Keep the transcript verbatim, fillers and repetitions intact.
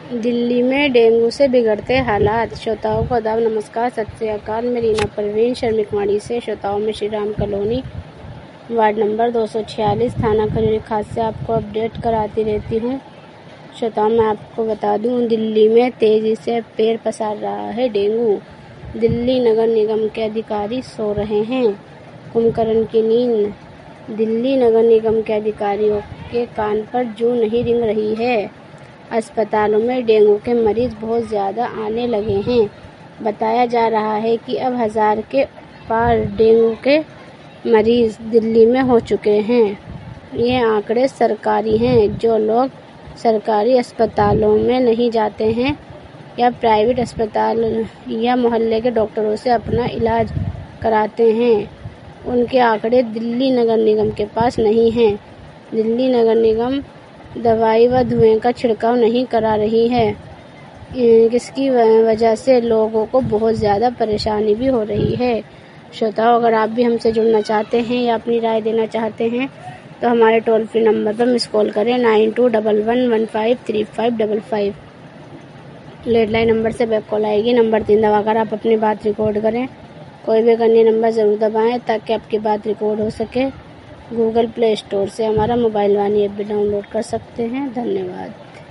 दिल्ली में डेंगू से बिगड़ते हालात। श्रोताओं को आदाब, नमस्कार, सत श्री अकाल। मैं रीना परवीन शर्मिकवाड़ी से श्रोताओं में Shri Ram colony ward number दो सौ छियालीस थाना खजूरी खास से आपको अपडेट कराती रहती हूँ। श्रोताओं मैं आपको बता दूँ, दिल्ली में तेजी से पैर पसार रहा है डेंगू। दिल्ली नगर निगम के अधिकारी सो रहे हैं कुंभकर्ण की नींद। दिल्ली नगर निगम के अधिकारियों के कान पर जूं नहीं रिंग रही है। अस्पतालों में डेंगू के मरीज बहुत ज़्यादा आने लगे हैं। बताया जा रहा है कि अब हज़ार के पार डेंगू के मरीज दिल्ली में हो चुके हैं। ये आंकड़े सरकारी हैं। जो लोग सरकारी अस्पतालों में नहीं जाते हैं या प्राइवेट अस्पताल या मोहल्ले के डॉक्टरों से अपना इलाज कराते हैं, उनके आंकड़े दिल्ली नगर निगम के पास नहीं हैं। दिल्ली नगर निगम दवाई व धुएं का छिड़काव नहीं करा रही है, जिसकी वजह से लोगों को बहुत ज़्यादा परेशानी भी हो रही है। श्रोताओं, अगर आप भी हमसे जुड़ना चाहते हैं या अपनी राय देना चाहते हैं तो हमारे टोल फ्री नंबर पर मिस कॉल करें nine two double one one five three five double five. Landline number से बैक कॉल आएगी। नंबर तीन दबाकर आप अपनी बात रिकॉर्ड करें। कोई भी अन्य नंबर ज़रूर दबाएं ताकि आपकी बात रिकॉर्ड हो सके। गूगल प्ले स्टोर से हमारा मोबाइल वानी ऐप भी डाउनलोड कर सकते हैं। धन्यवाद।